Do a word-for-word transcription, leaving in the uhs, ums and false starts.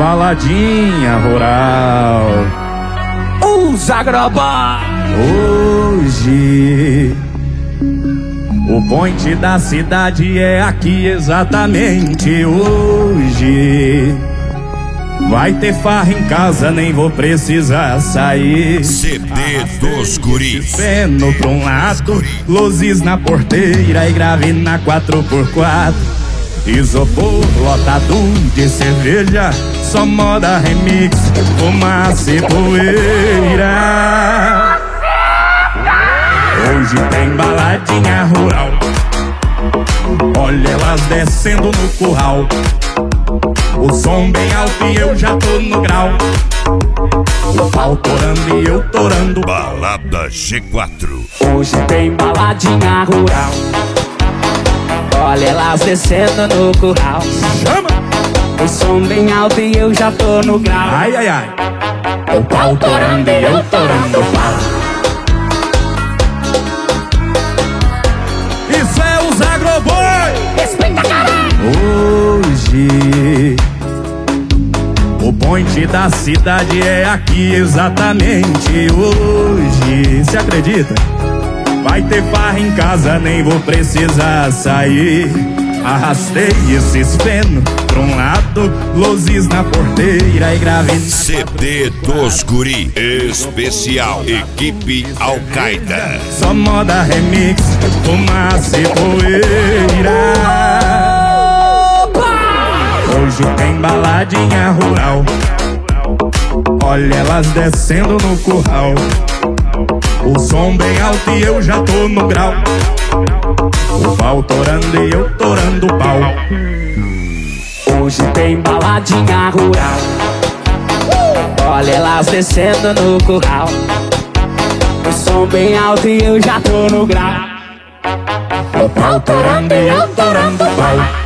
baladinha rural. Os agroboy. Hoje o point da cidade é aqui exatamente hoje. Vai ter farra em casa, nem vou precisar sair. C D dos guris. Feno pra um lado, luzes na porteira e grave na quatro por quatro. Isopor lotado de cerveja, só moda remix, fumaça e poeira. Hoje tem baladinha rural, olha elas descendo no curral. O som bem alto e eu já tô no grau. O pau torando e eu torando. Balada G quatro. Hoje tem baladinha rural, olha elas descendo no curral. Chama! O som bem alto e eu já tô no grau. Ai, ai, ai. O pau torando e eu torando o pau. Isso é os agroboy. Respeita, caralho. Hoje o point da cidade é aqui exatamente hoje. Se acredita? Vai ter farra em casa, nem vou precisar sair. Arrastei esses feno pra um lado, luzes na porteira e grave na C D dos guri. Especial Equipe Al-Qaeda. só moda remix, fumaça e poeira. Hoje tem baladinha rural, olha elas descendo no curral. O som bem alto e eu já tô no grau. O pau torando e eu torando o pau. Hoje tem baladinha rural, olha elas descendo no curral. O som bem alto e eu já tô no grau. O pau torando e eu torando o pau.